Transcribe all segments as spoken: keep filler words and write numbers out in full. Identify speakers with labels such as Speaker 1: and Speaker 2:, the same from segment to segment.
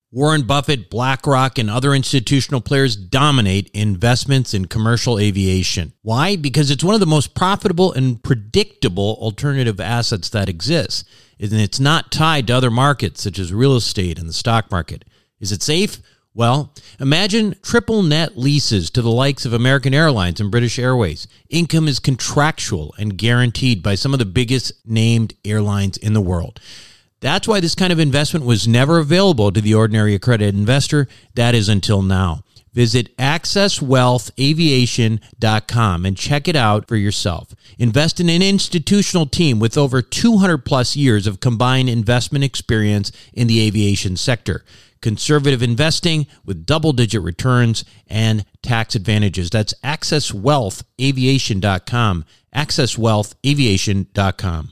Speaker 1: Warren Buffett, BlackRock, and other institutional players dominate investments in commercial aviation. Why? Because it's one of the most profitable and predictable alternative assets that exists. And it's not tied to other markets such as real estate and the stock market. Is it safe? Well, imagine triple net leases to the likes of American Airlines and British Airways. Income is contractual and guaranteed by some of the biggest named airlines in the world. That's why this kind of investment was never available to the ordinary accredited investor. That is until now. Visit access wealth aviation dot com and check it out for yourself. Invest in an institutional team with over two hundred plus years of combined investment experience in the aviation sector. Conservative investing with double-digit returns and tax advantages. That's access wealth aviation dot com. access wealth aviation dot com.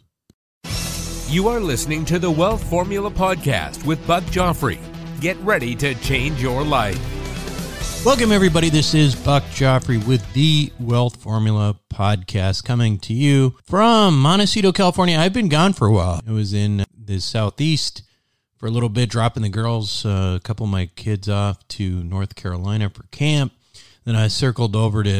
Speaker 2: You are listening to the Wealth Formula Podcast with Buck Joffrey. Get ready to change your life.
Speaker 1: Welcome, everybody. This is Buck Joffrey with the Wealth Formula Podcast coming to you from Montecito, California. I've been gone for a while. I was in the Southeast for a little bit, dropping the girls, uh, a couple of my kids off to North Carolina for camp. Then I circled over to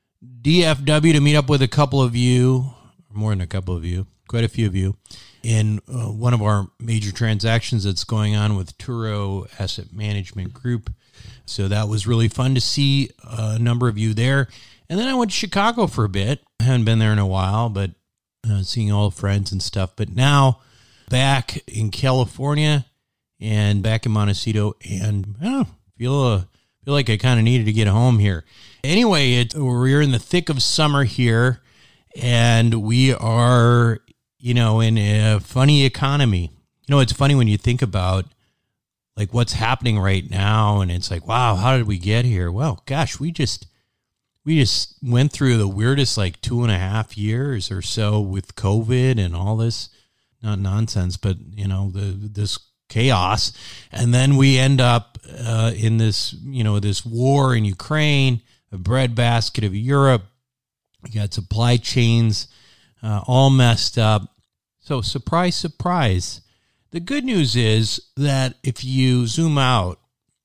Speaker 1: D F W to meet up with a couple of you, or more than a couple of you, quite a few of you, in uh, one of our major transactions that's going on with Turo Asset Management Group. So that was really fun to see a number of you there. And then I went to Chicago for a bit. I haven't been there in a while, but uh, seeing all friends and stuff. But now back in California and back in Montecito, and I don't know, feel, uh, feel like I kind of needed to get home here. Anyway, it, we're in the thick of summer here, and we are, you know, in a funny economy. You know, it's funny when you think about like what's happening right now, and it's like, wow, how did we get here? Well, gosh, we just we just went through the weirdest like two and a half years or so with COVID and all this, not nonsense, but you know, the this chaos, and then we end up uh, in this, you know, this war in Ukraine, a breadbasket of Europe. We got supply chains uh, all messed up. So surprise, surprise. The good news is that if you zoom out,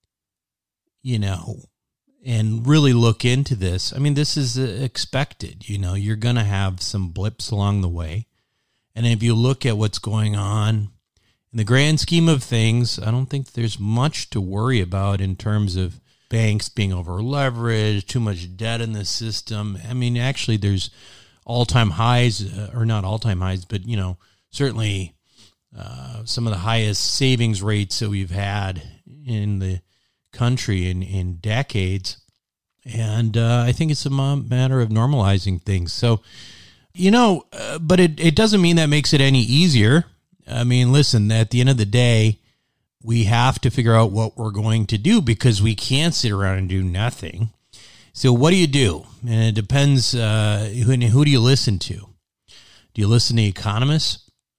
Speaker 1: you know, and really look into this, I mean, this is expected. You know, you're going to have some blips along the way. And if you look at what's going on in the grand scheme of things, I don't think there's much to worry about in terms of banks being over leveraged, too much debt in the system. I mean, actually, there's all-time highs, uh, or not all-time highs, but, you know, certainly uh, some of the highest savings rates that we've had in the country in, in decades. And uh, I think it's a matter of normalizing things. So, you know, uh, but it, it doesn't mean that makes it any easier. I mean, listen, at the end of the day, we have to figure out what we're going to do because we can't sit around and do nothing. So what do you do? And it depends, uh, who, who do you listen to? Do you listen to economists?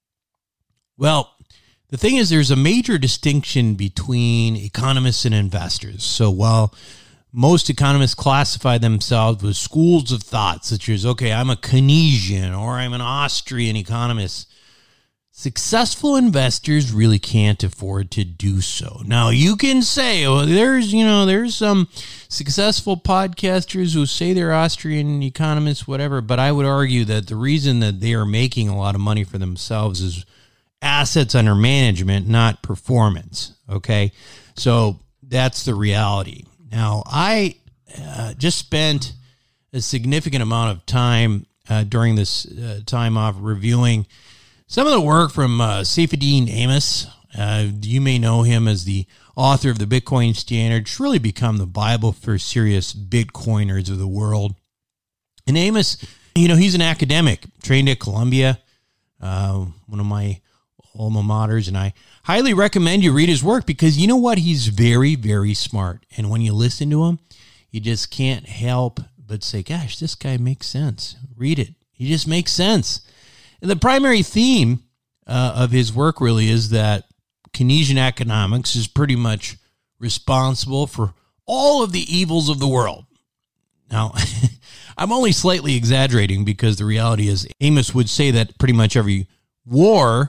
Speaker 1: Well, the thing is, there's a major distinction between economists and investors. So while most economists classify themselves with schools of thought, such as, okay, I'm a Keynesian or I'm an Austrian economist, successful investors really can't afford to do so. Now, you can say, well, there's, you know, there's some successful podcasters who say they're Austrian economists, whatever, but I would argue that the reason that they are making a lot of money for themselves is assets under management, not performance, okay? So that's the reality. Now, I uh, just spent a significant amount of time uh, during this uh, time off reviewing some of the work from uh, Saifedean Ammous. Uh, you may know him as the author of the Bitcoin Standard. It's really become the Bible for serious Bitcoiners of the world. And Ammous, you know, he's an academic, trained at Columbia, uh, one of my alma maters, and I highly recommend you read his work because you know what? He's very, very smart. And when you listen to him, you just can't help but say, gosh, this guy makes sense. Read it. He just makes sense. And the primary theme uh, of his work really is that Keynesian economics is pretty much responsible for all of the evils of the world. Now, I'm only slightly exaggerating because the reality is Ammous would say that pretty much every war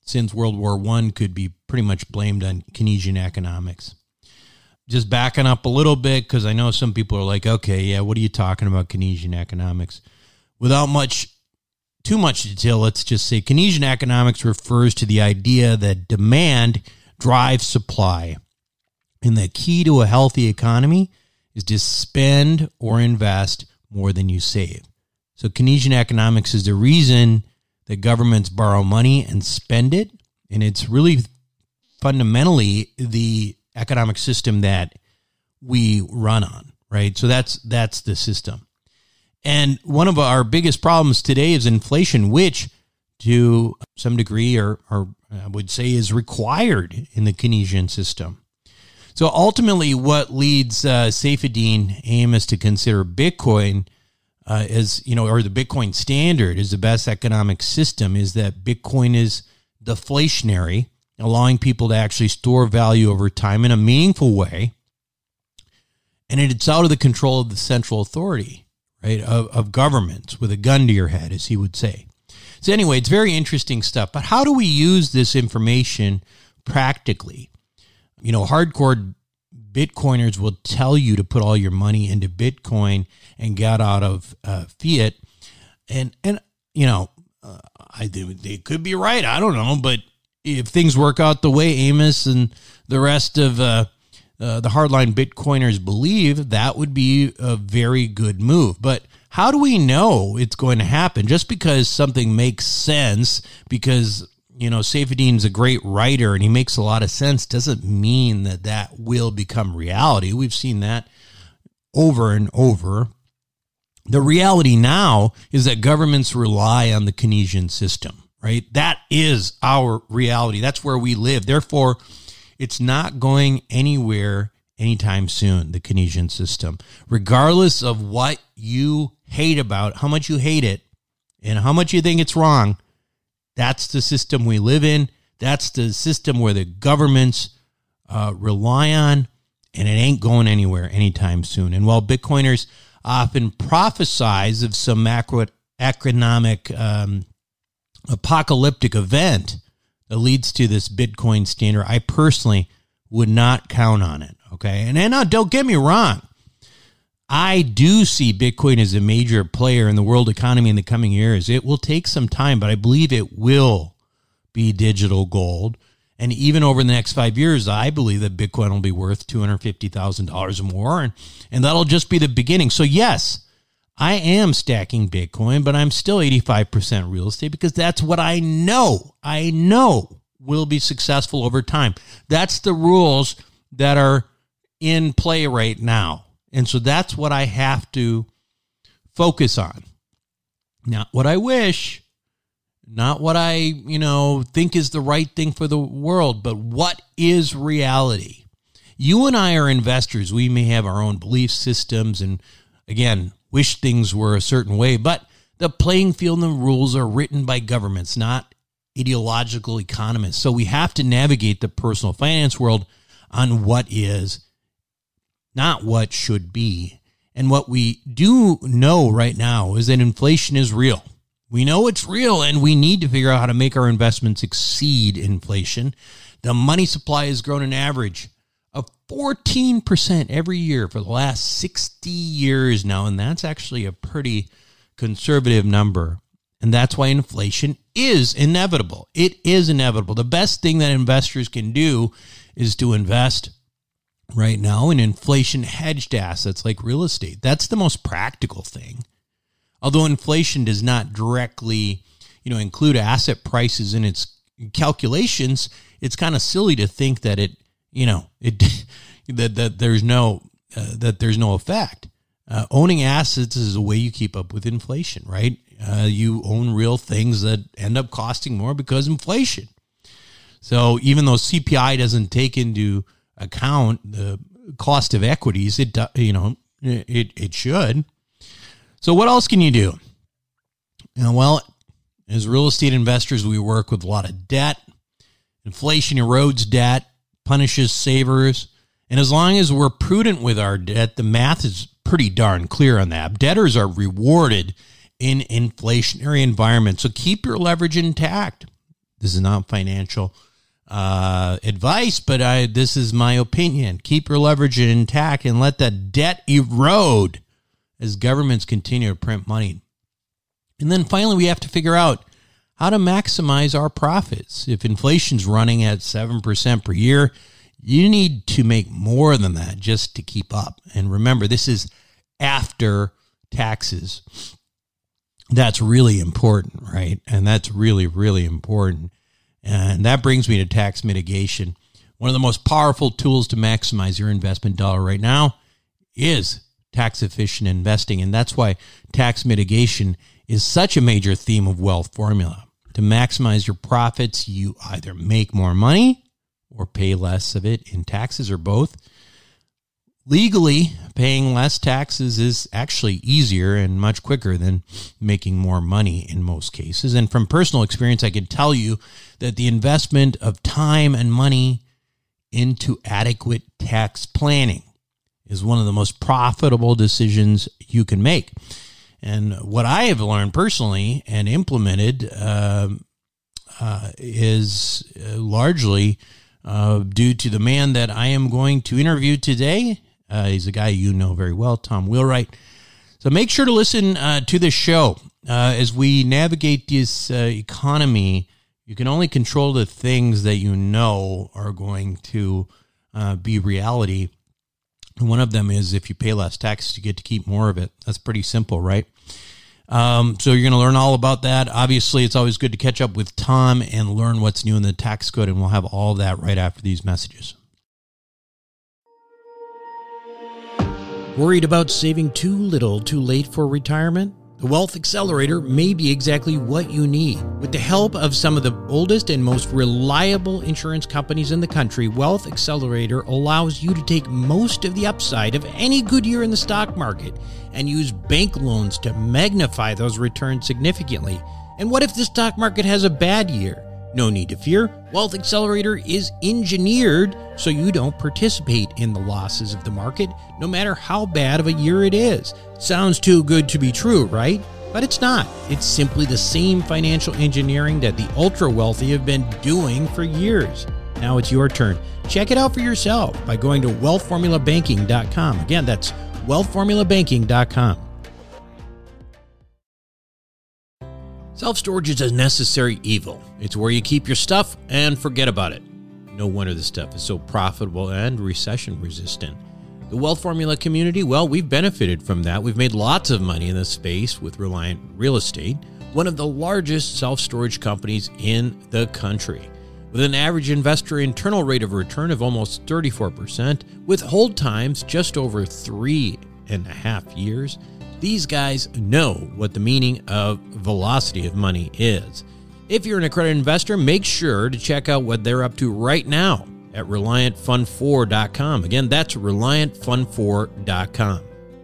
Speaker 1: since World War One could be pretty much blamed on Keynesian economics. Just backing up a little bit, because I know some people are like, okay, yeah, what are you talking about, Keynesian economics? Without much, too much detail, let's just say Keynesian economics refers to the idea that demand drives supply. And the key to a healthy economy is to spend or invest more than you save. So Keynesian economics is the reason that governments borrow money and spend it. And it's really fundamentally the economic system that we run on, right? So that's that's the system. And one of our biggest problems today is inflation, which to some degree, or, or I would say, is required in the Keynesian system. So ultimately, what leads uh, Saifedean Ammous to consider Bitcoin uh, as, you know, or the Bitcoin standard is the best economic system is that Bitcoin is deflationary, allowing people to actually store value over time in a meaningful way. And it's out of the control of the central authority, right, of, of governments with a gun to your head, as he would say. So anyway, it's very interesting stuff. But how do we use this information practically? You know, hardcore Bitcoiners will tell you to put all your money into Bitcoin and get out of uh, fiat. And, and you know, uh, I they could be right. I don't know. But if things work out the way Ammous and the rest of uh, uh, the hardline Bitcoiners believe, that would be a very good move. But how do we know it's going to happen? Just because something makes sense, because, you know, Saifedean's a great writer and he makes a lot of sense, doesn't mean that that will become reality. We've seen that over and over. The reality now is that governments rely on the Keynesian system, right? That is our reality. That's where we live. Therefore, it's not going anywhere anytime soon, the Keynesian system. Regardless of what you hate about, how much you hate it, and how much you think it's wrong, that's the system we live in. That's the system where the governments uh, rely on, and it ain't going anywhere anytime soon. And while Bitcoiners often prophesize of some macroeconomic um, apocalyptic event that leads to this Bitcoin standard, I personally would not count on it, okay? And, and uh, don't get me wrong. I do see Bitcoin as a major player in the world economy in the coming years. It will take some time, but I believe it will be digital gold. And even over the next five years, I believe that Bitcoin will be worth two hundred fifty thousand dollars or more, and, and that'll just be the beginning. So yes, I am stacking Bitcoin, but I'm still eighty-five percent real estate because that's what I know. I know will be successful over time. That's the rules that are in play right now. And so that's what I have to focus on. Not what I wish, not what I, you know, think is the right thing for the world, but what is reality. You and I are investors. We may have our own belief systems and, again, wish things were a certain way, but the playing field and the rules are written by governments, not ideological economists. So we have to navigate the personal finance world on what is, not what should be. And what we do know right now is that inflation is real. We know it's real, and we need to figure out how to make our investments exceed inflation. The money supply has grown an average of fourteen percent every year for the last sixty years now, and that's actually a pretty conservative number. And that's why inflation is inevitable. It is inevitable. The best thing that investors can do is to invest right now in inflation hedged assets like real estate. That's the most practical thing. Although inflation does not directly, you know, include asset prices in its calculations, it's kind of silly to think that it, you know, it that that there's no uh, that there's no effect. Uh, owning assets is a way you keep up with inflation, right? Uh, you own real things that end up costing more because inflation. So even though C P I doesn't take into account the cost of equities, it you know it it should. So what else can you do? You know, well, as real estate investors, we work with a lot of debt. Inflation erodes debt, punishes savers, and as long as we're prudent with our debt, the math is pretty darn clear on that. Debtors are rewarded in inflationary environments, so keep your leverage intact. This is not financial uh, advice, but I, this is my opinion. Keep your leverage intact and let that debt erode as governments continue to print money. And then finally, we have to figure out how to maximize our profits. If inflation's running at seven percent per year, you need to make more than that just to keep up. And remember, this is after taxes. That's really important, right? And that's really, really important. And that brings me to tax mitigation. One of the most powerful tools to maximize your investment dollar right now is tax efficient investing. And that's why tax mitigation is such a major theme of Wealth Formula. To maximize your profits, you either make more money or pay less of it in taxes, or both. Legally, paying less taxes is actually easier and much quicker than making more money in most cases. And from personal experience, I can tell you that the investment of time and money into adequate tax planning is one of the most profitable decisions you can make. And what I have learned personally and implemented uh, uh, is uh, largely uh, due to the man that I am going to interview today. Uh, he's a guy you know very well, Tom Wheelwright. So make sure to listen uh, to this show. Uh, as we navigate this uh, economy, you can only control the things that you know are going to uh, be reality. And one of them is if you pay less taxes, you get to keep more of it. That's pretty simple, right? Um, so you're going to learn all about that. Obviously, it's always good to catch up with Tom and learn what's new in the tax code, and we'll have all that right after these messages. Worried about saving too little too late for retirement? The Wealth Accelerator may be exactly what you need. With the help of some of the oldest and most reliable insurance companies in the country, Wealth Accelerator allows you to take most of the upside of any good year in the stock market and use bank loans to magnify those returns significantly. And what if the stock market has a bad year? No need to fear. Wealth Accelerator is engineered so you don't participate in the losses of the market, no matter how bad of a year it is. Sounds too good to be true, right? But it's not. It's simply the same financial engineering that the ultra wealthy have been doing for years. Now it's your turn. Check it out for yourself by going to wealth formula banking dot com. Again, that's wealth formula banking dot com. Self-storage is a necessary evil. It's where you keep your stuff and forget about it. No wonder this stuff is so profitable and recession-resistant. The Wealth Formula community, well, we've benefited from that. We've made lots of money in this space with Reliant Real Estate, one of the largest self-storage companies in the country. With an average investor internal rate of return of almost thirty-four percent, with hold times just over three and a half years, these guys know what the meaning of velocity of money is. If you're an accredited investor, make sure to check out what they're up to right now at reliant fund four dot com. Again, that's reliant fund four dot com.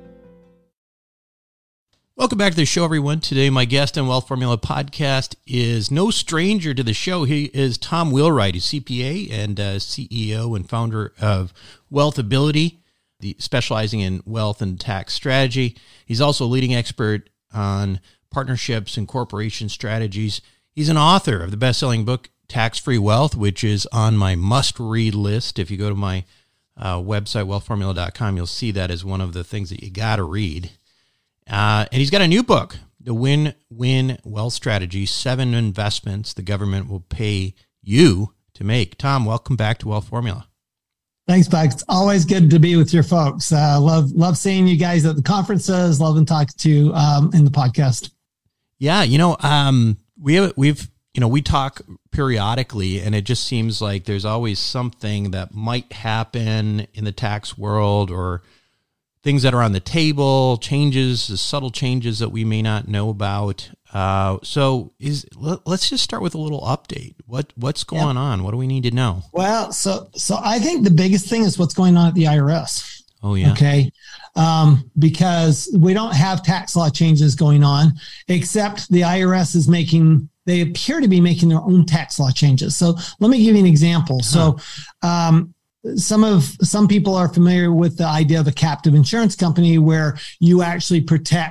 Speaker 1: Welcome back to the show, everyone. Today, my guest on Wealth Formula Podcast is no stranger to the show. He is Tom Wheelwright, a C P A and uh, C E O and founder of Wealth Ability, the specializing in wealth and tax strategy. He's also a leading expert on partnerships and corporation strategies. He's an author of the best-selling book, Tax-Free Wealth, which is on my must-read list. If you go to my uh, website, wealth formula dot com, you'll see that as one of the things that you got to read. Uh, and he's got a new book, The Win-Win Wealth Strategy, Seven Investments the Government Will Pay You to Make. Tom, welcome back to Wealth Formula.
Speaker 3: Thanks, Buck. It's always good to be with your folks. Uh, love love seeing you guys at the conferences. Love and talking to you um, in the podcast.
Speaker 1: Yeah, you know, um, we have, we've you know we talk periodically, and it just seems like there's always something that might happen in the tax world, or things that are on the table, changes, subtle changes that we may not know about. Uh, so is let, let's just start with a little update. What what's going yeah. on? What do we need to know?
Speaker 3: Well, so so I think the biggest thing is what's going on at the I R S.
Speaker 1: Oh yeah.
Speaker 3: Okay. Um, because we don't have tax law changes going on, except the I R S is making, they appear to be making their own tax law changes. So let me give you an example. Uh-huh. So um, some of some people are familiar with the idea of a captive insurance company where you actually protect,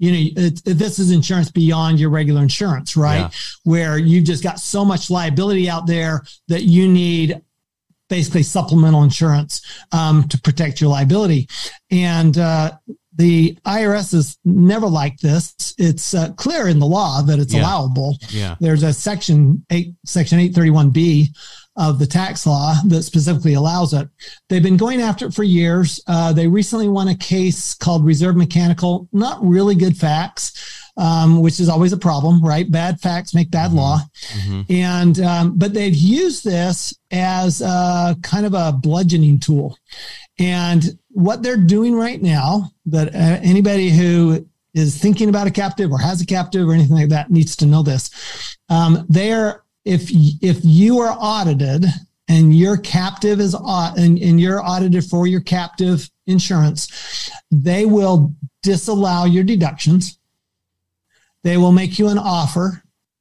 Speaker 3: you know, it, it, this is insurance beyond your regular insurance, right? Yeah. Where you've just got so much liability out there that you need basically supplemental insurance um, to protect your liability. And uh, the I R S is never like this. It's uh, clear in the law that it's yeah. allowable.
Speaker 1: Yeah.
Speaker 3: There's a section eight, section eight thirty-one B of the tax law that specifically allows it. They've been going after it for years. Uh, they recently won a case called Reserve Mechanical. Not really good facts, um, which is always a problem, right? Bad facts make bad mm-hmm. law. Mm-hmm. And, um, but they've used this as a kind of a bludgeoning tool. And what they're doing right now, that uh, anybody who is thinking about a captive or has a captive or anything like that needs to know this. Um, they're, if, if you are audited and your captive is, and, and you're audited for your captive insurance, they will disallow your deductions. They will make you an offer.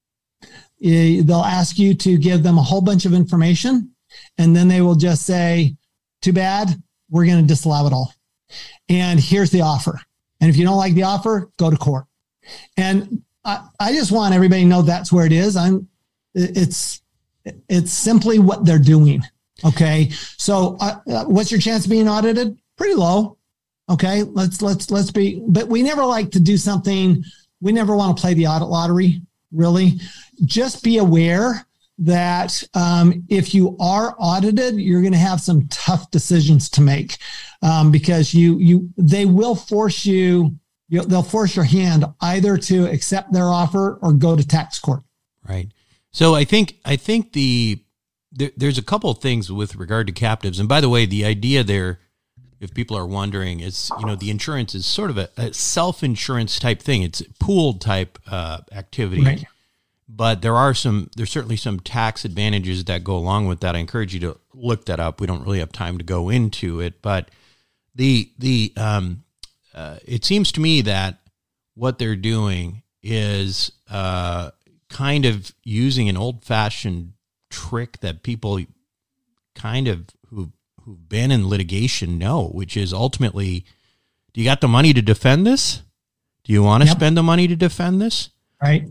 Speaker 3: They'll ask you to give them a whole bunch of information, and then they will just say, too bad, we're going to disallow it all. And here's the offer. And if you don't like the offer, go to court. And I, I just want everybody to know that's where it is. I'm, it's, it's simply what they're doing. Okay. So uh, what's your chance of being audited? Pretty low. Okay. Let's, let's, let's be, but we never like to do something. We never want to play the audit lottery, really. Just be aware that um, if you are audited, you're going to have some tough decisions to make um, because you you they will force you, you they'll force your hand either to accept their offer or go to tax court.
Speaker 1: Right. So I think I think the there, there's a couple of things with regard to captives, and by the way, the idea there, if people are wondering, is, you know, the insurance is sort of a, a self-insurance type thing. It's a pooled type uh, activity. Right. But there are some, there's certainly some tax advantages that go along with that. I encourage you to look that up. We don't really have time to go into it, but the, the, um, uh, it seems to me that what they're doing is, uh, kind of using an old fashioned trick that people kind of who, who've been in litigation know, which is ultimately, do you got the money to defend this? Do you want to yep. spend the money to defend this?
Speaker 3: Right.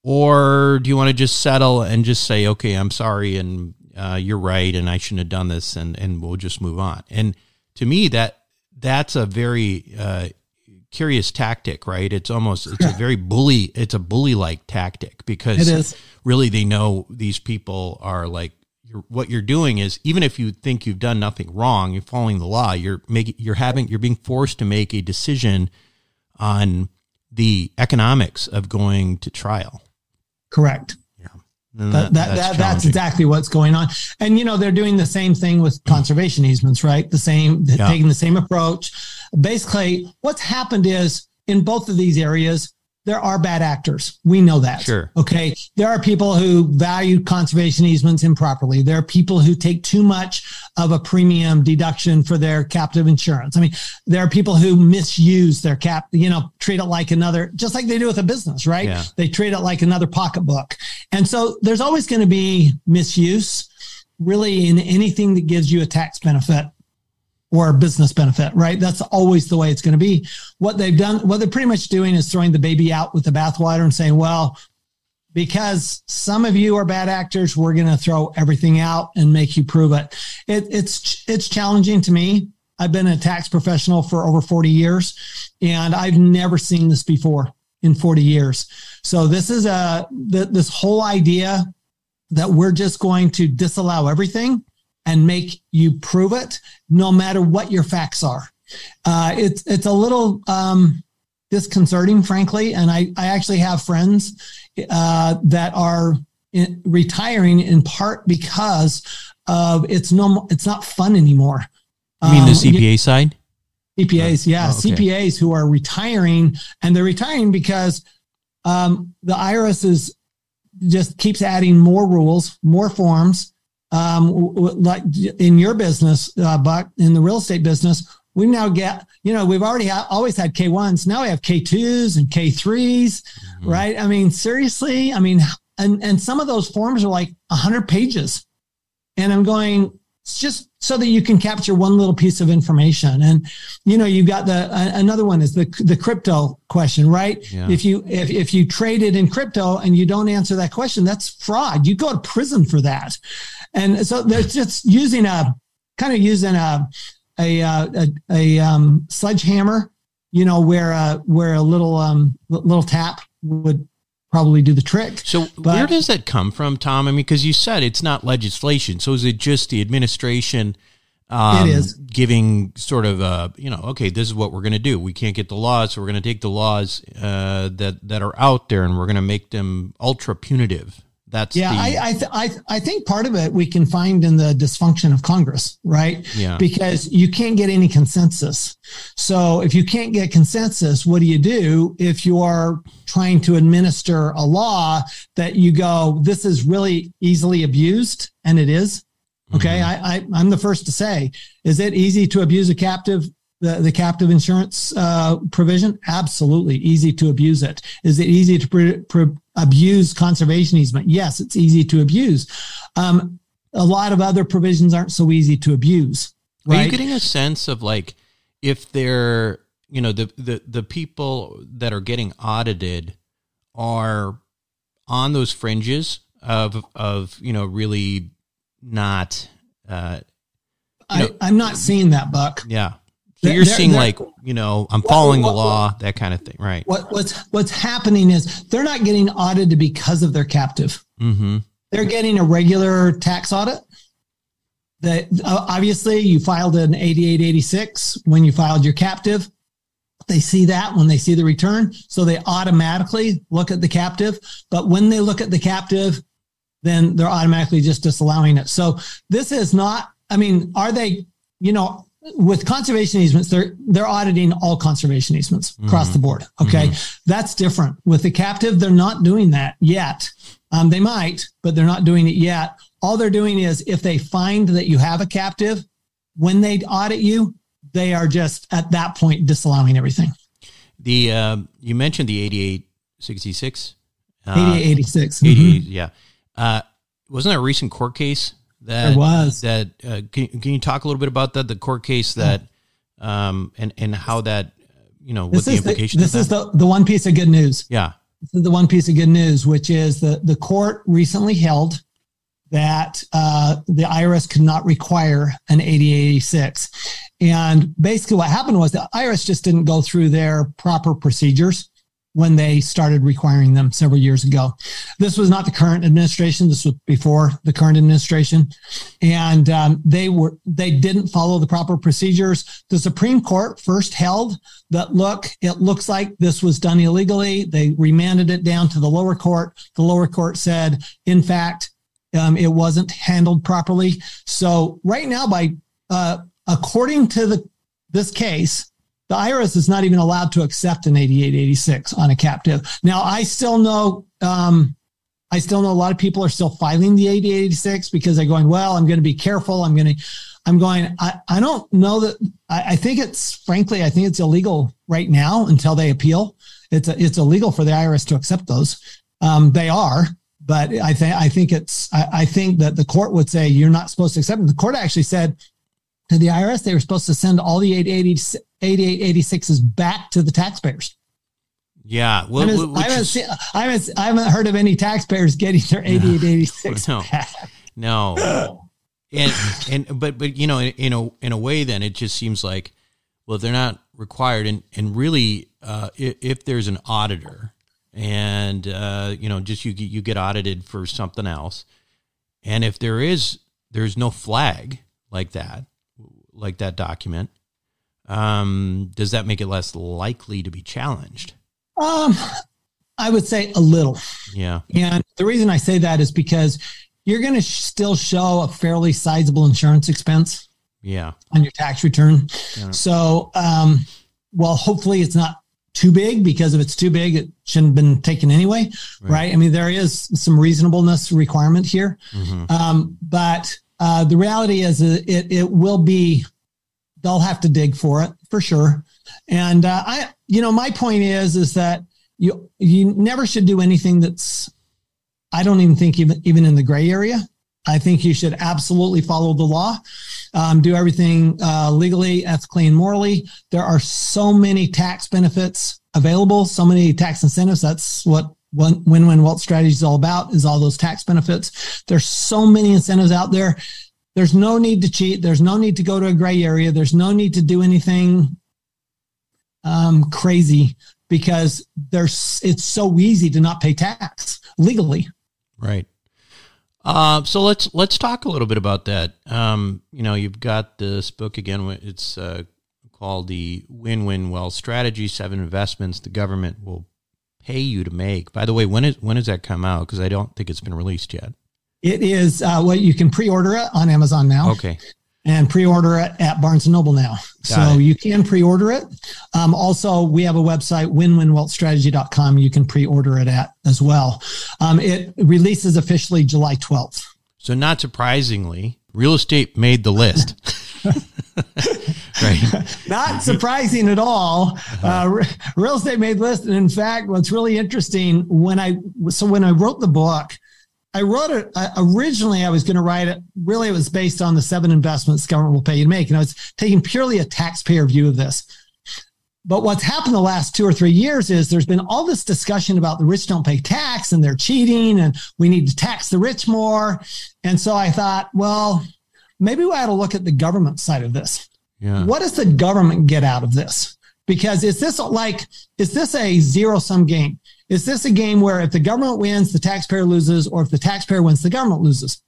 Speaker 1: Or do you want to just settle and just say, okay, I'm sorry, and uh, you're right, and I shouldn't have done this, and, and we'll just move on? And to me, that that's a very uh, curious tactic, right? It's almost, it's a very bully, it's a bully-like tactic, because
Speaker 3: it is.
Speaker 1: Really they know these people are like, you're, what you're doing is, even if you think you've done nothing wrong, you're following the law, you're making, you're having, you're being forced to make a decision on the economics of going to trial.
Speaker 3: Correct.
Speaker 1: Yeah.
Speaker 3: That, that, that's, that, that's exactly what's going on. And, you know, they're doing the same thing with conservation easements, right? The same, yeah. taking the same approach. Basically, what's happened is in both of these areas, there are bad actors. We know that.
Speaker 1: Sure.
Speaker 3: Okay. There are people who value conservation easements improperly. There are people who take too much of a premium deduction for their captive insurance. I mean, there are people who misuse their cap, you know, treat it like another, just like they do with a business, right?
Speaker 1: Yeah.
Speaker 3: They treat it like another pocketbook. And so there's always going to be misuse really in anything that gives you a tax benefit or a business benefit, right? That's always the way it's going to be. What they've done, what they're pretty much doing is throwing the baby out with the bathwater and saying, well, because some of you are bad actors, we're going to throw everything out and make you prove it. it. It's, it's challenging to me. I've been a tax professional for over forty years, and I've never seen this before in forty years. So this is a, this whole idea that we're just going to disallow everything and make you prove it, no matter what your facts are. Uh, it's it's a little um, disconcerting, frankly. And I, I actually have friends uh, that are in, retiring in part because of it's no it's not fun anymore.
Speaker 1: You mean the
Speaker 3: um,
Speaker 1: C P A side?
Speaker 3: C P As, yeah,
Speaker 1: oh, okay.
Speaker 3: C P As who are retiring, and they're retiring because um, the I R S is just keeps adding more rules, more forms. Um, like in your business, uh, Buck, in the real estate business, we now get, you know, we've already ha- always had K ones. Now we have K twos and K threes, mm-hmm. right? I mean, seriously, I mean, and, and some of those forms are like a hundred pages, and I'm going, It's just so that you can capture one little piece of information. And, you know, you've got the, uh, another one is the, the crypto question, right? Yeah. If you, if, if you traded in crypto and you don't answer that question, that's fraud. You go to prison for that. And so they're just using a kind of using a, a, a, a um, sledgehammer, you know, where, uh, where a little, um, little tap would probably do the trick.
Speaker 1: So but, where does that come from, Tom? I mean, because you said it's not legislation. So is it just the administration um,
Speaker 3: it is.
Speaker 1: giving sort of, a, you know, okay, this is what we're going to do. We can't get the laws, so we're going to take the laws uh, that, that are out there and we're going to make them ultra punitive. That's
Speaker 3: yeah,
Speaker 1: the,
Speaker 3: I I, th- I th- I think part of it we can find in the dysfunction of Congress, right?
Speaker 1: Yeah.
Speaker 3: Because you can't get any consensus. So if you can't get consensus, what do you do if you are trying to administer a law that you go, this is really easily abused, and it is? Okay, mm-hmm. I, I I'm the first to say, is it easy to abuse a captive? The, the captive insurance uh, provision? Absolutely easy to abuse it. Is it easy to pre- pre- abuse conservation easement? Yes, it's easy to abuse. Um, a lot of other provisions aren't so easy to abuse. Right?
Speaker 1: Are you getting a sense of like if they're, you know, the, the, the people that are getting audited are on those fringes of, of you know, really not... Uh,
Speaker 3: I,
Speaker 1: know,
Speaker 3: I'm not seeing that, Buck.
Speaker 1: Yeah. So you're they're, seeing they're, like, you know, I'm following what, what, the law, that kind of thing, right?
Speaker 3: What, what's what's happening is they're not getting audited because of their captive.
Speaker 1: Mm-hmm.
Speaker 3: They're getting a regular tax audit. That uh, obviously you filed an eighty-eight eighty-six when you filed your captive. They see that when they see the return, so they automatically look at the captive. But when they look at the captive, then they're automatically just disallowing it. So this is not. I mean, are they? You know. With conservation easements, they're they're auditing all conservation easements across mm-hmm. the board. Okay, mm-hmm. That's different. With the captive, they're not doing that yet. Um, they might, but they're not doing it yet. All they're doing is if they find that you have a captive, when they audit you, they are just at that point disallowing everything.
Speaker 1: The uh, you mentioned the eighty-eight sixty-six,
Speaker 3: uh, eighty-eight eighty-six,
Speaker 1: eighty-eight, mm-hmm. yeah. Uh, wasn't there a recent court case? That
Speaker 3: there was
Speaker 1: that. Uh, can, can you talk a little bit about that? The court case that, um, and and how that, you know,
Speaker 3: this
Speaker 1: what the implications.
Speaker 3: The, this is the the one piece of good news.
Speaker 1: Yeah,
Speaker 3: this is the one piece of good news, which is the the court recently held that uh, the I R S could not require an eighty-eight eighty-six, and basically what happened was the I R S just didn't go through their proper procedures when they started requiring them several years ago. This was not the current administration. This was before the current administration. And um, they were they didn't follow the proper procedures. The Supreme Court first held that, look, it looks like this was done illegally. They remanded it down to the lower court. The lower court said, in fact, um, it wasn't handled properly. So right now, by uh, according to the this case, the I R S is not even allowed to accept an eighty-eight eighty-six on a captive. Now, I still know, um, I still know a lot of people are still filing the eighty-eight eighty-six because they're going, well, I'm going to be careful. I'm going to, I'm going, I, I don't know that, I, I think it's, frankly, I think it's illegal right now until they appeal. It's a, it's illegal for the I R S to accept those. Um, they are, but I think, I think it's, I, I think that the court would say you're not supposed to accept them. The court actually said to the I R S, they were supposed to send all the eighty-eight eighty-sixes back to the taxpayers.
Speaker 1: Yeah. Well,
Speaker 3: I, haven't, I, haven't seen, I, haven't, I haven't heard of any taxpayers getting their eighty-eight eighty-six
Speaker 1: no,
Speaker 3: back.
Speaker 1: No. and, and, but, but, you know, in, in a, in a way, then it just seems like, well, they're not required. And, and really, uh, if, if there's an auditor and, uh, you know, just you, you get audited for something else. And if there is, there's no flag like that, like that document, um, does that make it less likely to be challenged?
Speaker 3: Um, I would say a little.
Speaker 1: Yeah.
Speaker 3: And the reason I say that is because you're going to sh- still show a fairly sizable insurance expense.
Speaker 1: Yeah.
Speaker 3: On your tax return.
Speaker 1: Yeah.
Speaker 3: So, um, well, hopefully it's not too big, because if it's too big, it shouldn't have been taken anyway. Right. right? I mean, there is some reasonableness requirement here. Mm-hmm. Um, but Uh, the reality is it, it will be, they'll have to dig for it for sure. And uh, I, you know, my point is, is that you, you never should do anything that's, I don't even think even, even in the gray area. I think you should absolutely follow the law, um, do everything uh, legally, ethically, and morally. There are so many tax benefits available, so many tax incentives. That's what Win-Win Wealth Strategy is all about, is all those tax benefits. There's so many incentives out there. There's no need to cheat. There's no need to go to a gray area. There's no need to do anything um, crazy, because there's, it's so easy to not pay tax legally.
Speaker 1: Right. Uh, so let's let's talk a little bit about that. Um, you know, you've got this book again. It's uh, called the Win-Win Wealth Strategy: Seven Investments the Government Will Pay You to Make. By the way, when is when does that come out? Because I don't think it's been released yet.
Speaker 3: It is. Uh, well, you can pre-order it on Amazon now.
Speaker 1: Okay.
Speaker 3: And pre-order it at Barnes and Noble now. Got so it. You can pre-order it. Um, also, we have a website, win win wealth strategy dot com. You can pre-order it at as well. Um, it releases officially July twelfth.
Speaker 1: So not surprisingly, real estate made the list. Right.
Speaker 3: Not surprising at all. Uh, real estate made the list. And in fact, what's really interesting, when I, so when I wrote the book, I wrote it, uh, originally I was going to write it, really it was based on the seven investments the government will pay you to make. And I was taking purely a taxpayer view of this. But what's happened the last two or three years is there's been all this discussion about the rich don't pay tax and they're cheating and we need to tax the rich more. And so I thought, well, maybe we ought to look at the government side of this.
Speaker 1: Yeah.
Speaker 3: What does the government get out of this? Because is this like, is this a zero sum game? Is this a game where if the government wins, the taxpayer loses, or if the taxpayer wins, the government loses?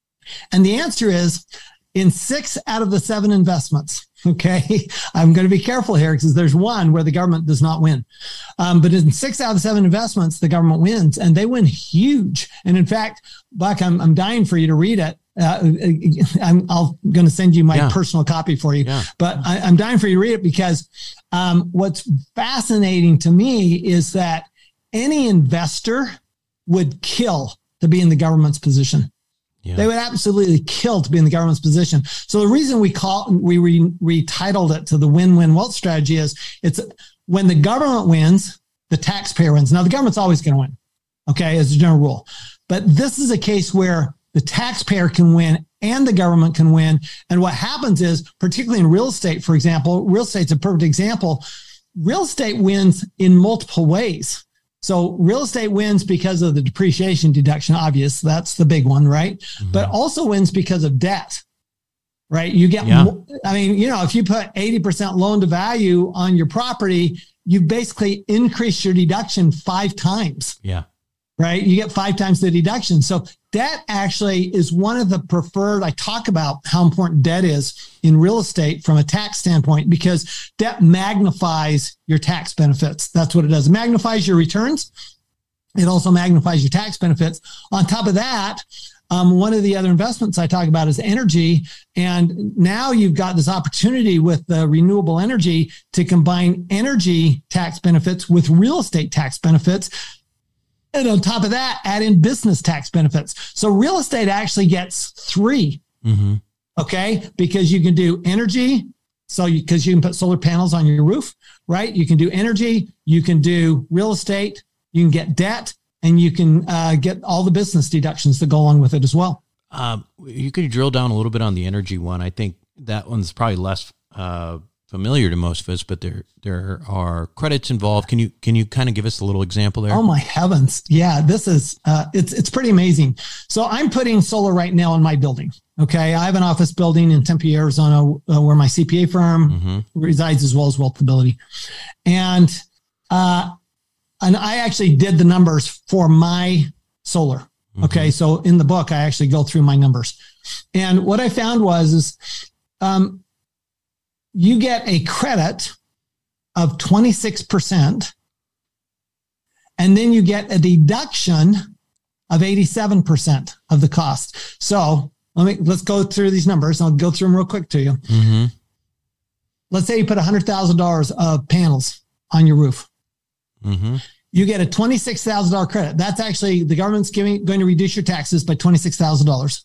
Speaker 3: And the answer is in six out of the seven investments. Okay. I'm going to be careful here because there's one where the government does not win. Um, but in six out of seven investments, the government wins, and they win huge. And in fact, Buck, I'm, I'm dying for you to read it. Uh, I'm I'll going to send you my yeah. personal copy for you, yeah. but I, I'm dying for you to read it because um, what's fascinating to me is that any investor would kill to be in the government's position. Yeah. They would absolutely kill to be in the government's position. So the reason we call we re, retitled it to the Win-Win Wealth Strategy is it's when the government wins, the taxpayer wins. Now the government's always going to win, okay, as a general rule. But this is a case where the taxpayer can win and the government can win. And what happens is, particularly in real estate, for example, real estate's a perfect example. Real estate wins in multiple ways. So real estate wins because of the depreciation deduction, obvious. That's the big one, right? Mm-hmm. But also wins because of debt, right? You get, yeah. more, I mean, you know, if you put eighty percent loan to value on your property, you basically increase your deduction five times.
Speaker 1: Yeah.
Speaker 3: Right? You get five times the deduction. So debt actually is one of the preferred. I talk about how important debt is in real estate from a tax standpoint, because debt magnifies your tax benefits. That's what it does. It magnifies your returns. It also magnifies your tax benefits. On top of that, um, one of the other investments I talk about is energy. And now you've got this opportunity with the renewable energy to combine energy tax benefits with real estate tax benefits. And on top of that, add in business tax benefits. So real estate actually gets three, mm-hmm. okay? Because you can do energy, so you, because you can put solar panels on your roof, right? You can do energy, you can do real estate, you can get debt, and you can uh, get all the business deductions that go along with it as well.
Speaker 1: Um, you could drill down a little bit on the energy one. I think that one's probably less uh, familiar to most of us, but there there are credits involved. Can you can you kind of give us a little example there?
Speaker 3: Oh my heavens. Yeah, this is, uh, it's it's pretty amazing. So I'm putting solar right now in my building. Okay. I have an office building in Tempe, Arizona, uh, where my C P A firm mm-hmm. resides, as well as Wealthability. And, uh, and I actually did the numbers for my solar. Mm-hmm. Okay. So in the book, I actually go through my numbers. And what I found was, is, um, you get a credit of twenty-six percent, and then you get a deduction of eighty-seven percent of the cost. So let me, let's go through these numbers. I'll go through them real quick to you. Mm-hmm. Let's say you put one hundred thousand dollars of panels on your roof. Mm-hmm. You get a twenty-six thousand dollars credit. That's actually, the government's giving, going to reduce your taxes by twenty-six thousand dollars.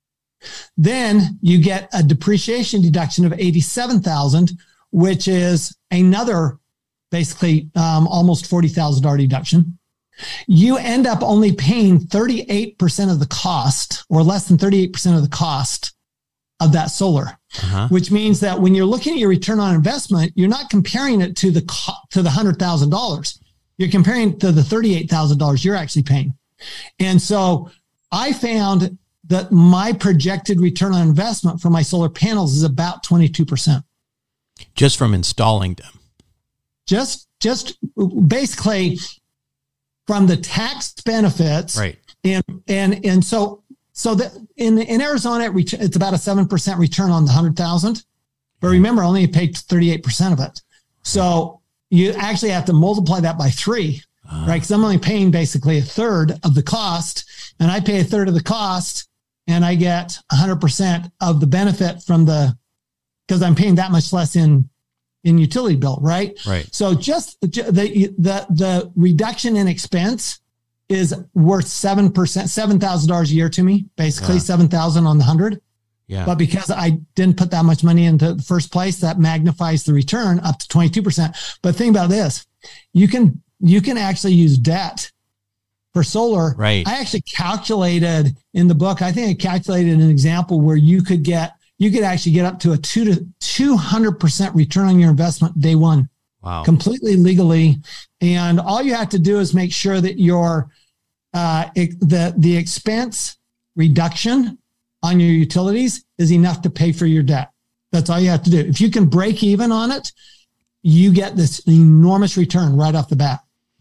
Speaker 3: Then you get a depreciation deduction of eighty-seven thousand dollars, which is another basically um, almost forty thousand dollars deduction. you end up only paying thirty-eight percent of the cost, or less than thirty-eight percent of the cost of that solar, uh-huh. which means that when you're looking at your return on investment, you're not comparing it to the co- to the one hundred thousand dollars. You're comparing to the thirty-eight thousand dollars you're actually paying. And so I found that my projected return on investment for my solar panels is about twenty-two percent.
Speaker 1: Just from installing them.
Speaker 3: Just, just basically from the tax benefits.
Speaker 1: Right.
Speaker 3: And, and, and so, so that in, in Arizona, it's about a seven percent return on the one hundred thousand. But remember, I only paid thirty-eight percent of it. So you actually have to multiply that by three, uh, right? Because I'm only paying basically a third of the cost, and I pay a third of the cost, and I get one hundred percent of the benefit from the, because I'm paying that much less in in utility bill, right?
Speaker 1: Right.
Speaker 3: So just the the the reduction in expense is worth seven percent, seven thousand dollars a year to me, basically yeah. seven thousand on the hundred.
Speaker 1: Yeah.
Speaker 3: But because I didn't put that much money into the first place, that magnifies the return up to twenty-two percent. But think about this. You can, you can actually use debt for solar.
Speaker 1: Right.
Speaker 3: I actually calculated in the book, I think I calculated an example where you could get, you could actually get up to a two to two hundred percent return on your investment day one.
Speaker 1: Wow.
Speaker 3: Completely legally. And all you have to do is make sure that your, uh, it, the, the expense reduction on your utilities is enough to pay for your debt. That's all you have to do. If you can break even on it, you get this enormous return right off the bat.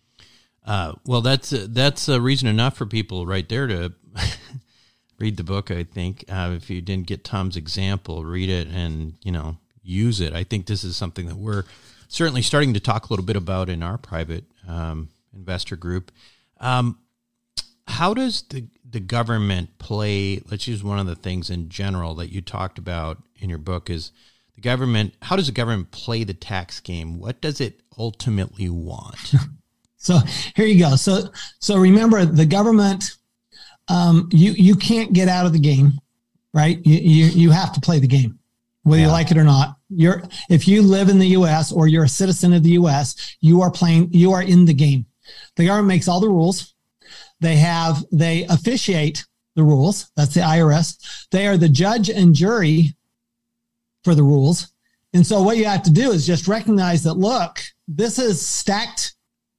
Speaker 1: Uh, well, that's uh, that's a reason enough for people right there to read the book. I think uh, if you didn't get Tom's example, read it and you know use it. I think this is something that we're certainly starting to talk a little bit about in our private um, investor group. Um, how does the the government play, let's use one of the things in general that you talked about in your book is the government, how does the government play the tax game? What does it ultimately want?
Speaker 3: So here you go. So, so remember the government, um, you, you can't get out of the game, right? You, you, you have to play the game, whether yeah. you like it or not. You're, if you live in the U S or you're a citizen of the U S, you are playing, you are in the game. The government makes all the rules. They have, they officiate the rules. That's the I R S. They are the judge and jury for the rules. And so what you have to do is just recognize that, look, this is stacked.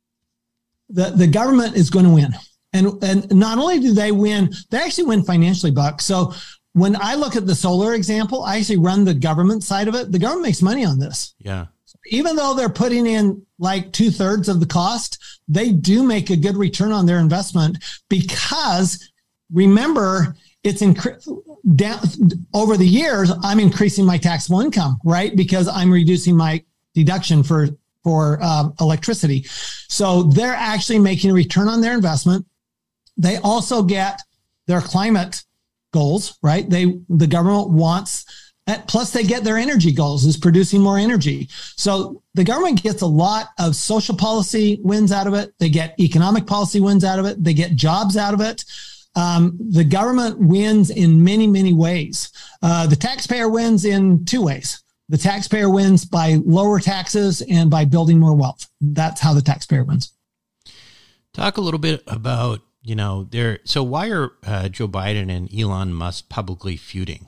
Speaker 3: The, the government is going to win. And, and not only do they win, they actually win financially, Buck. So when I look at the solar example, I actually run the government side of it. The government makes money on this.
Speaker 1: Yeah.
Speaker 3: Even though they're putting in like two thirds of the cost, they do make a good return on their investment because remember, it's incre- down over the years, I'm increasing my taxable income, right? Because I'm reducing my deduction for, for uh, electricity. So they're actually making a return on their investment. They also get their climate goals, right? They, the government wants plus they get their energy goals is producing more energy. So the government gets a lot of social policy wins out of it. They get economic policy wins out of it. They get jobs out of it. Um, the government wins in many, many ways. Uh, the taxpayer wins in two ways. The taxpayer wins by lower taxes and by building more wealth. That's how the taxpayer wins.
Speaker 1: Talk a little bit about, you know, there. So why are uh, Joe Biden and Elon Musk publicly feuding?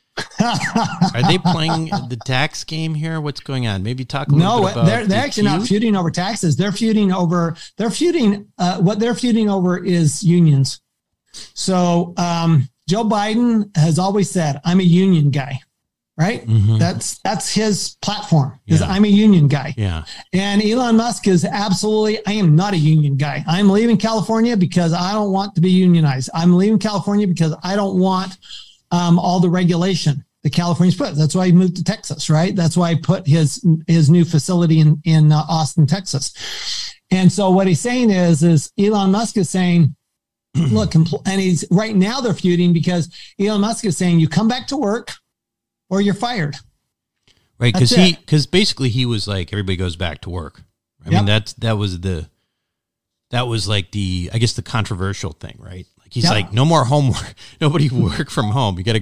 Speaker 1: Are they playing the tax game here? What's going on? Maybe talk a little
Speaker 3: no,
Speaker 1: bit about
Speaker 3: they're, they're
Speaker 1: the
Speaker 3: actually
Speaker 1: feud?
Speaker 3: not feuding over taxes. They're feuding over, they're feuding, uh, what they're feuding over is unions. So um, Joe Biden has always said, I'm a union guy, right? Mm-hmm. That's, that's his platform is yeah. I'm a union guy.
Speaker 1: Yeah.
Speaker 3: And Elon Musk is absolutely, I am not a union guy. I'm leaving California because I don't want to be unionized. I'm leaving California because I don't want Um, all the regulation the California's put. That's why he moved to Texas, right? That's why he put his his new facility in in uh, Austin, Texas. And so what he's saying is, is Elon Musk is saying, look, compl- and he's right now they're feuding because Elon Musk is saying, you come back to work or you're fired.
Speaker 1: Right, because he because basically he was like everybody goes back to work. I yep. mean that's that was the that was like the I guess the controversial thing, right? He's yep. like, no more homework. Nobody work from home. You got to go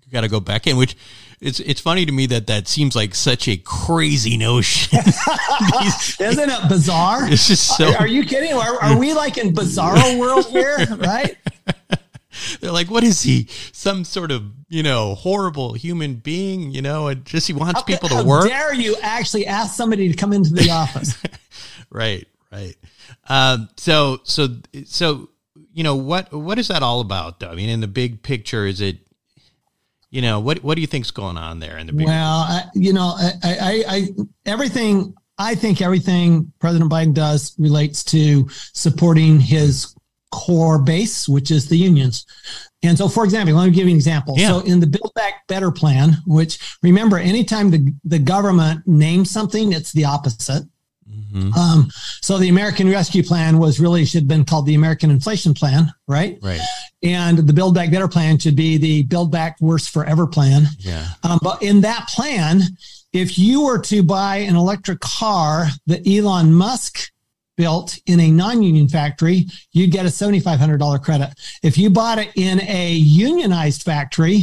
Speaker 1: You got to go back in, which it's it's funny to me that that seems like such a crazy notion. These,
Speaker 3: Isn't it bizarre?
Speaker 1: It's just so.
Speaker 3: Are, are you kidding? Are, are we like in bizarro world here? Right?
Speaker 1: They're like, what is he? Some sort of, you know, horrible human being, you know, and just he wants
Speaker 3: how,
Speaker 1: people to
Speaker 3: how
Speaker 1: work.
Speaker 3: How dare you actually ask somebody to come into the office?
Speaker 1: Right, right. Um, so, so, so, you know, what, what is that all about though? I mean, in the big picture, is it, you know, what, what do you think's going on there in the big
Speaker 3: Well, I, you know, I, I, I, everything, I think everything President Biden does relates to supporting his core base, which is the unions. And so, for example, let me give you an example.
Speaker 1: Yeah.
Speaker 3: So in the Build Back Better plan, which remember, anytime the, the government names something, it's the opposite. Mm-hmm. Um, so the American Rescue Plan was really should have been called the American Inflation Plan, right?
Speaker 1: Right.
Speaker 3: And the Build Back Better plan should be the Build Back Worse Forever plan.
Speaker 1: Yeah.
Speaker 3: Um, but in that plan, if you were to buy an electric car that Elon Musk built in a non-union factory, you'd get a seven thousand five hundred dollars credit. If you bought it in a unionized factory,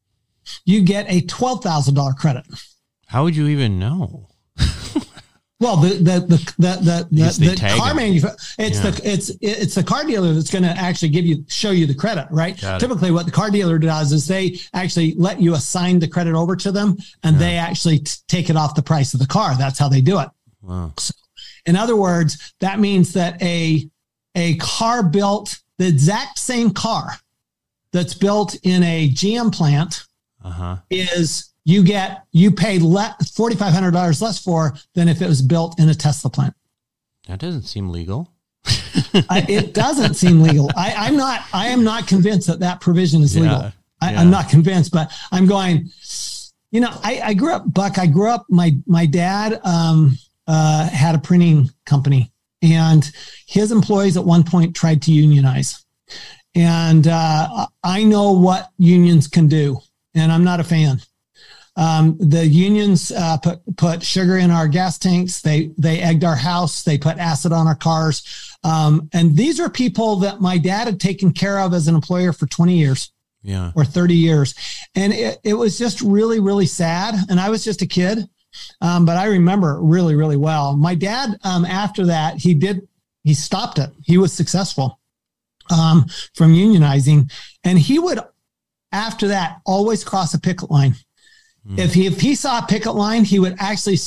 Speaker 3: you get a twelve thousand dollars credit.
Speaker 1: How would you even know?
Speaker 3: Well, the the the the the, the, the car manufacturer, it's yeah. the it's it's the car dealer that's going to actually give you show you the credit, right?
Speaker 1: Got
Speaker 3: Typically,
Speaker 1: it.
Speaker 3: what the car dealer does is they actually let you assign the credit over to them, and yeah. they actually t- take it off the price of the car. That's how they do it.
Speaker 1: Wow.
Speaker 3: So, in other words, that means that a a car built the exact same car that's built in a G M plant
Speaker 1: uh-huh.
Speaker 3: is you get you pay le- four thousand five hundred dollars less for than if it was built in a Tesla plant.
Speaker 1: That doesn't seem legal.
Speaker 3: I, it doesn't seem legal. I, I'm not. I am not convinced that that provision is
Speaker 1: yeah,
Speaker 3: legal. I,
Speaker 1: yeah.
Speaker 3: I'm not convinced, but I'm going. You know, I, I grew up, Buck. I grew up. My my dad um, uh, had a printing company, and his employees at one point tried to unionize. And uh, I know what unions can do, and I'm not a fan. Um, the unions uh, put put sugar in our gas tanks. They they egged our house. They put acid on our cars. Um, and these are people that my dad had taken care of as an employer for twenty years,
Speaker 1: yeah,
Speaker 3: or thirty years, and it, it was just really really sad. And I was just a kid, um, but I remember really really well. My dad, um, after that, he did he stopped it. He was successful um, from unionizing, and he would after that always cross a picket line. If he if he saw a picket line, he would actually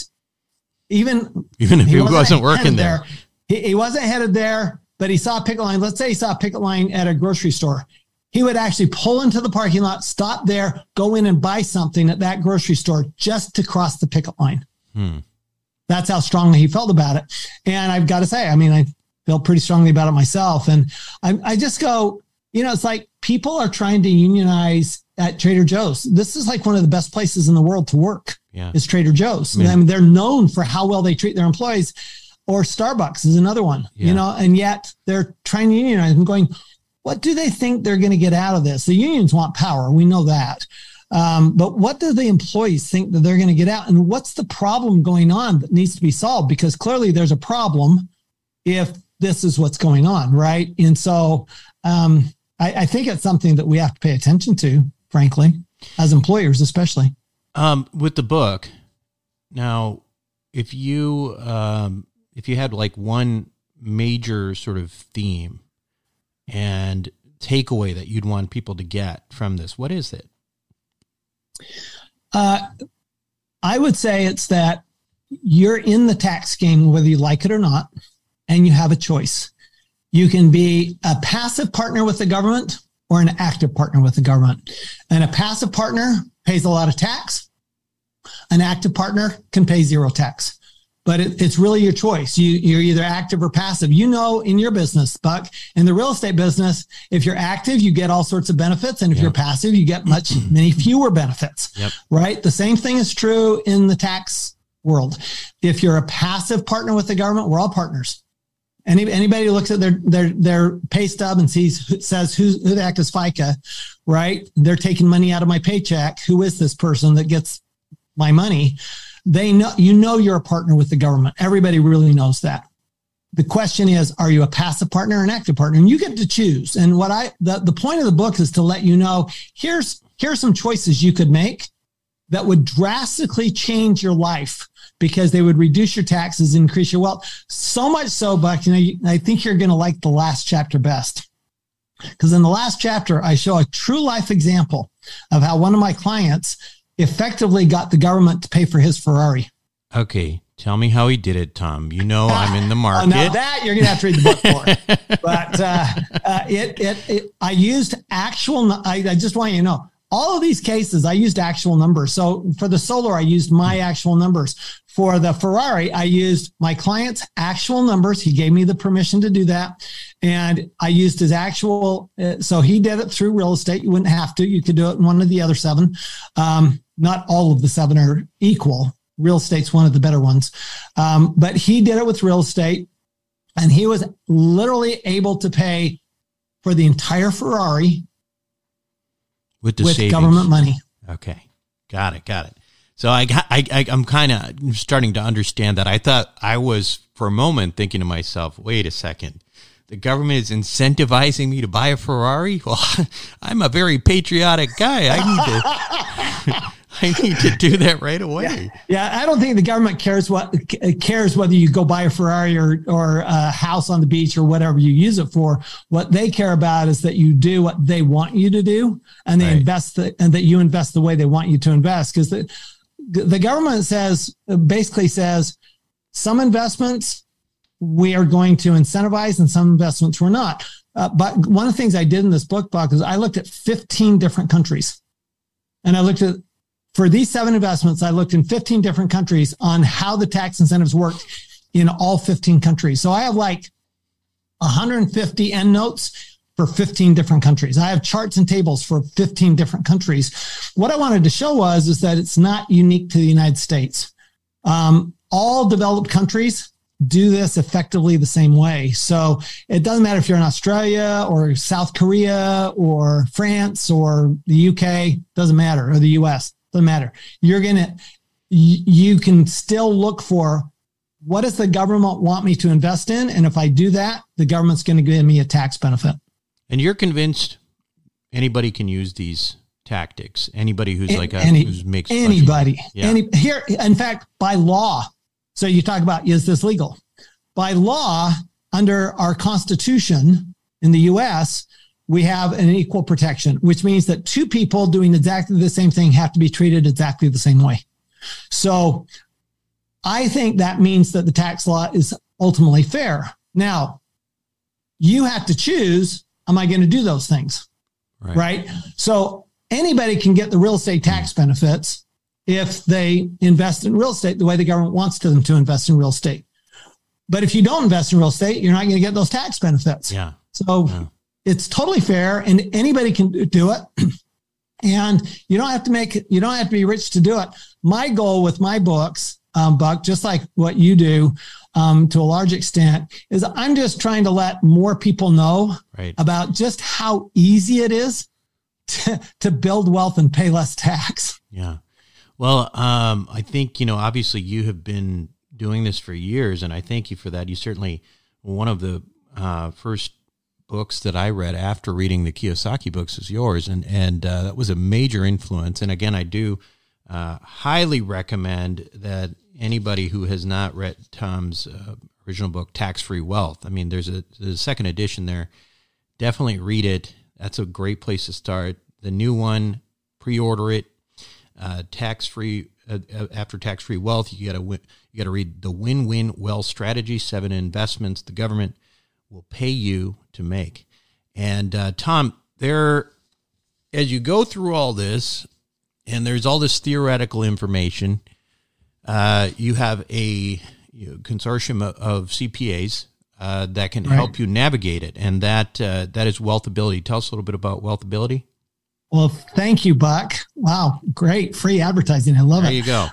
Speaker 3: even
Speaker 1: even if he, he wasn't, wasn't working
Speaker 3: there,
Speaker 1: there.
Speaker 3: He, he wasn't headed there, but he saw a picket line. Let's say he saw a picket line at a grocery store. He would actually pull into the parking lot, stop there, go in and buy something at that grocery store just to cross the picket line.
Speaker 1: Hmm.
Speaker 3: That's how strongly he felt about it. And I've got to say, I mean, I feel pretty strongly about it myself. And I, I just go, you know, it's like people are trying to unionize at Trader Joe's. This is like one of the best places in the world to work.
Speaker 1: Yeah.
Speaker 3: Is Trader Joe's.
Speaker 1: I mean,
Speaker 3: I mean, they're known for how well they treat their employees. Or Starbucks is another one,
Speaker 1: yeah.
Speaker 3: you know, and yet they're trying to unionize and going, what do they think they're going to get out of this? The unions want power. We know that. Um, but what do the employees think that they're going to get out? And what's the problem going on that needs to be solved? Because clearly there's a problem if this is what's going on, right? And so um, I, I think it's something that we have to pay attention to, frankly, as employers, especially.
Speaker 1: Um, with the book, now, if you um, if you had like one major sort of theme and takeaway that you'd want people to get from this, what is it?
Speaker 3: Uh, I would say it's that you're in the tax game, whether you like it or not, and you have a choice. You can be a passive partner with the government or an active partner with the government. And a passive partner pays a lot of tax. An active partner can pay zero tax. But it, it's really your choice. You, you're either active or passive. You know, in your business, Buck, in the real estate business, if you're active, you get all sorts of benefits. And if
Speaker 1: yep.
Speaker 3: you're passive, you get much, many fewer benefits,
Speaker 1: yep.
Speaker 3: right? The same thing is true in the tax world. If you're a passive partner with the government, we're all partners. Any, anybody who looks at their, their, their pay stub and sees, says, who's, who the heck is FICA, right? They're taking money out of my paycheck. Who is this person that gets my money? They know, you know, you're a partner with the government. Everybody really knows that. The question is, are you a passive partner or an active partner? And you get to choose. And what I, the, the point of the book is to let you know, here's, here are some choices you could make that would drastically change your life because they would reduce your taxes, increase your wealth. So much so, Buck, you know, I think you're going to like the last chapter best. Because in the last chapter, I show a true life example of how one of my clients effectively got the government to pay for his Ferrari.
Speaker 1: Okay. Tell me how he did it, Tom. You know, I'm in the market.
Speaker 3: Oh, now that you're going to have to read the book for. But uh, uh, it, it, it, I used actual, I, I just want you to know, all of these cases, I used actual numbers. So for the solar, I used my actual numbers. For the Ferrari, I used my client's actual numbers. He gave me the permission to do that. And I used his actual, uh, so he did it through real estate. You wouldn't have to. You could do it in one of the other seven. Um, not all of the seven are equal. Real estate's one of the better ones. Um, but he did it with real estate. And he was literally able to pay for the entire Ferrari
Speaker 1: with the
Speaker 3: with
Speaker 1: savings.
Speaker 3: Government money.
Speaker 1: Okay. Got it. Got it. So I, I, I I'm kind of starting to understand that. I thought I was for a moment thinking to myself, wait a second, the government is incentivizing me to buy a Ferrari? Well, I'm a very patriotic guy. I need to I need to do that right away.
Speaker 3: Yeah, yeah, I don't think the government cares what cares whether you go buy a Ferrari or or a house on the beach or whatever you use it for. What they care about is that you do what they want you to do, and they right. invest the, and that you invest the way they want you to invest. Because the the government says basically says some investments we are going to incentivize and some investments we're not. Uh, but one of the things I did in this book, Buck, is I looked at fifteen different countries, and I looked at. For these seven investments, I looked in fifteen different countries on how the tax incentives worked in all fifteen countries. So I have like one hundred fifty endnotes for fifteen different countries. I have charts and tables for fifteen different countries. What I wanted to show was is that it's not unique to the United States. Um, all developed countries do this effectively the same way. So it doesn't matter if you're in Australia or South Korea or France or the U K, doesn't matter, or the U S. Doesn't matter. You're going to, you can still look for what does the government want me to invest in? And if I do that, the government's going to give me a tax benefit.
Speaker 1: And you're convinced anybody can use these tactics? Anybody who's like, a,
Speaker 3: Any,
Speaker 1: who's makes
Speaker 3: anybody,
Speaker 1: yeah.
Speaker 3: any here, in fact, by law. So you talk about, is this legal? By law, under our Constitution in the U S, we have an equal protection, which means that two people doing exactly the same thing have to be treated exactly the same way. So I think that means that the tax law is ultimately fair. Now, you have to choose, am I going to do those things? Right. right? So anybody can get the real estate tax benefits if they invest in real estate the way the government wants them to invest in real estate. But if you don't invest in real estate, you're not going to get those tax benefits.
Speaker 1: Yeah.
Speaker 3: So yeah. It's totally fair and anybody can do it. And you don't have to make it, you don't have to be rich to do it. My goal with my books, um, Buck, just like what you do um, to a large extent, is I'm just trying to let more people know
Speaker 1: right.
Speaker 3: about just how easy it is to, to build wealth and pay less tax.
Speaker 1: Yeah. Well, um, I think, you know, obviously you have been doing this for years, and I thank you for that. You certainly, one of the uh, first books that I read after reading the Kiyosaki books is yours. And, and uh, that was a major influence. And again, I do uh, highly recommend that anybody who has not read Tom's uh, original book, Tax-Free Wealth. I mean, there's a, there's a second edition there. Definitely read it. That's a great place to start. The new one, pre-order it. Uh, tax-free, uh, after Tax-Free Wealth, you got to you got to read The Win-Win Wealth Strategy, Seven Investments the Government will pay you to make. And uh, Tom, there, as you go through all this, and there's all this theoretical information, uh, you have a you know, consortium of, of C P As uh, that can right. help you navigate it, and that uh, that is Wealthability. Tell us a little bit about Wealthability.
Speaker 3: Well, thank you, Buck. Wow, great free advertising. I love
Speaker 1: there
Speaker 3: it.
Speaker 1: There you go.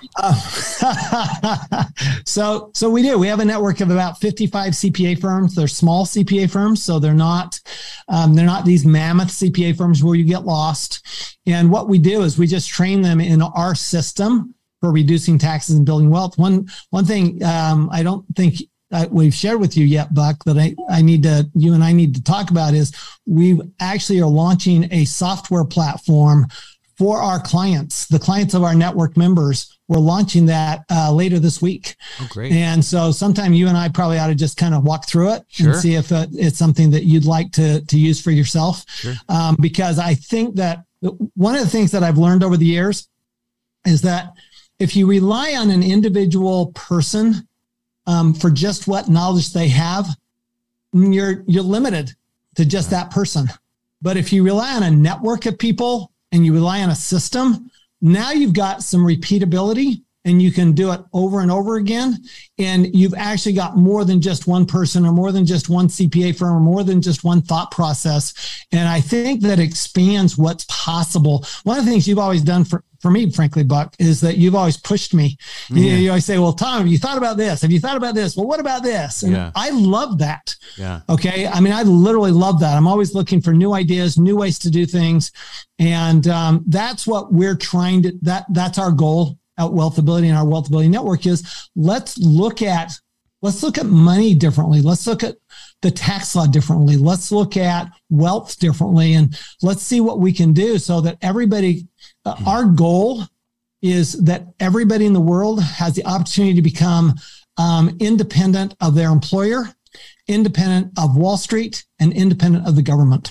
Speaker 3: Uh, so, so we do. We have a network of about fifty-five C P A firms. They're small C P A firms, so they're not um, they're not these mammoth C P A firms where you get lost. And what we do is we just train them in our system for reducing taxes and building wealth. One one thing um, I don't think Uh, we've shared with you yet, Buck, that I, I need to, you and I need to talk about is we actually are launching a software platform for our clients, the clients of our network members. We're launching that uh, later this week.
Speaker 1: Oh, great.
Speaker 3: And so sometime you and I probably ought to just kind of walk through it
Speaker 1: Sure.
Speaker 3: and see if uh, it's something that you'd like to, to use for yourself.
Speaker 1: Sure.
Speaker 3: Um, because I think that one of the things that I've learned over the years is that if you rely on an individual person um, for just what knowledge they have, you're you're limited to just that person. But if you rely on a network of people and you rely on a system, now you've got some repeatability and you can do it over and over again. And you've actually got more than just one person or more than just one C P A firm or more than just one thought process. And I think that expands what's possible. One of the things you've always done for, for me, frankly, Buck, is that you've always pushed me. Mm-hmm. You, you always say, well, Tom, have you thought about this? Have you thought about this? Well, what about this? And
Speaker 1: yeah.
Speaker 3: I love that.
Speaker 1: Yeah.
Speaker 3: Okay. I mean, I literally love that. I'm always looking for new ideas, new ways to do things. And um, that's what we're trying to, that that's our goal at Wealthability and our Wealthability Network is let's look at, let's look at money differently. Let's look at the tax law differently. Let's look at wealth differently. And let's see what we can do so that everybody, uh, our goal is that everybody in the world has the opportunity to become um, independent of their employer, independent of Wall Street, and independent of the government.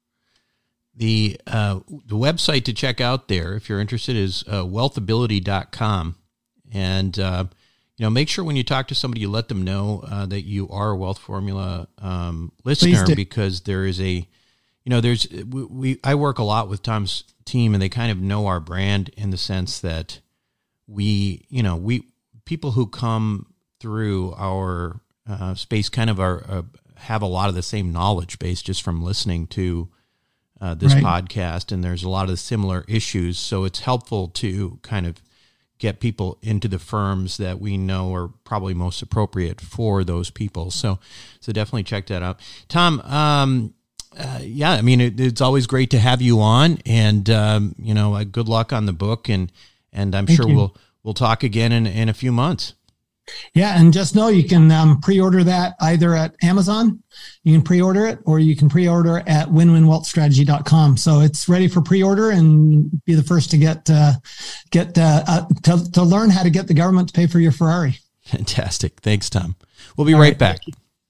Speaker 1: The uh, the website to check out there, if you're interested, is uh, wealthability dot com. And, uh, you know, make sure when you talk to somebody, you let them know uh, that you are a Wealth Formula um, listener, because there is a, you know, there's, we, we I work a lot with Tom's team, and they kind of know our brand in the sense that we, you know, we, people who come through our uh, space kind of are, uh, have a lot of the same knowledge base just from listening to Uh, this right. podcast, and there's a lot of similar issues. So it's helpful to kind of get people into the firms that we know are probably most appropriate for those people. So, so definitely check that out. Tom, um, uh, yeah, I mean, it, it's always great to have you on, and, um, you know, uh, good luck on the book, and, and I'm Thank sure you. we'll, we'll talk again in, in a few months.
Speaker 3: Yeah. And just know you can um, pre-order that either at Amazon, you can pre-order it, or you can pre-order at win win wealth strategy dot com. So it's ready for pre-order, and be the first to get, uh, get, uh, uh, to, to learn how to get the government to pay for your Ferrari.
Speaker 1: Fantastic. Thanks, Tom. We'll be
Speaker 3: All
Speaker 1: right,
Speaker 3: right
Speaker 1: back.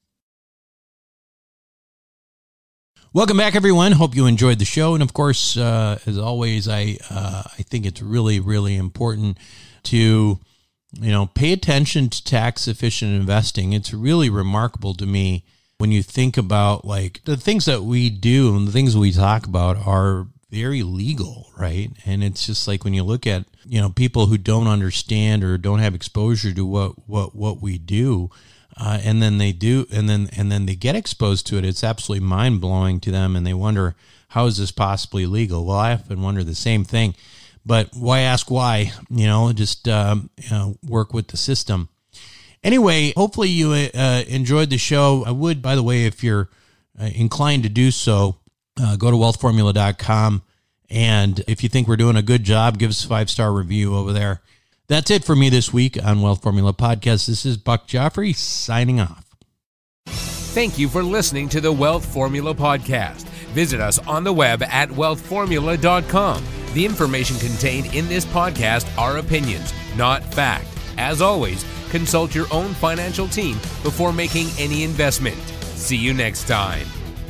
Speaker 1: Welcome back, everyone. Hope you enjoyed the show. And of course, uh, as always, I, uh, I think it's really, really important to, you know, pay attention to tax efficient investing. It's really remarkable to me when you think about, like, the things that we do and the things we talk about are very legal, right? And it's just like when you look at, you know, people who don't understand or don't have exposure to what, what, what we do, uh, and then they do, and then, and then they get exposed to it. It's absolutely mind blowing to them. And they wonder, how is this possibly legal? Well, I often wonder the same thing. But why ask why? You know, just um, you know, work with the system. Anyway, hopefully you uh, enjoyed the show. I would, by the way, if you're uh, inclined to do so, uh, go to wealth formula dot com. And if you think we're doing a good job, give us a five-star review over there. That's it for me this week on Wealth Formula Podcast. This is Buck Joffrey signing off.
Speaker 2: Thank you for listening to the Wealth Formula Podcast. Visit us on the web at wealth formula dot com. The information contained in this podcast are opinions, not fact. As always, consult your own financial team before making any investment. See you next time.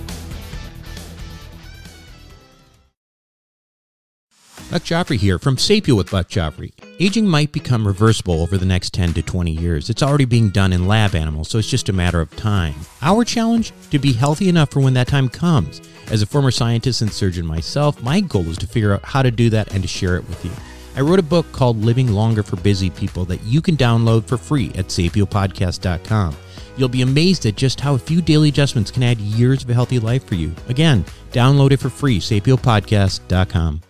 Speaker 1: Buck Joffrey here from Sapio with Buck Joffrey. Aging might become reversible over the next ten to twenty years. It's already being done in lab animals, so it's just a matter of time. Our challenge? To be healthy enough for when that time comes. As a former scientist and surgeon myself, my goal is to figure out how to do that and to share it with you. I wrote a book called Living Longer for Busy People that you can download for free at sapio podcast dot com. You'll be amazed at just how a few daily adjustments can add years of a healthy life for you. Again, download it for free, sapio podcast dot com.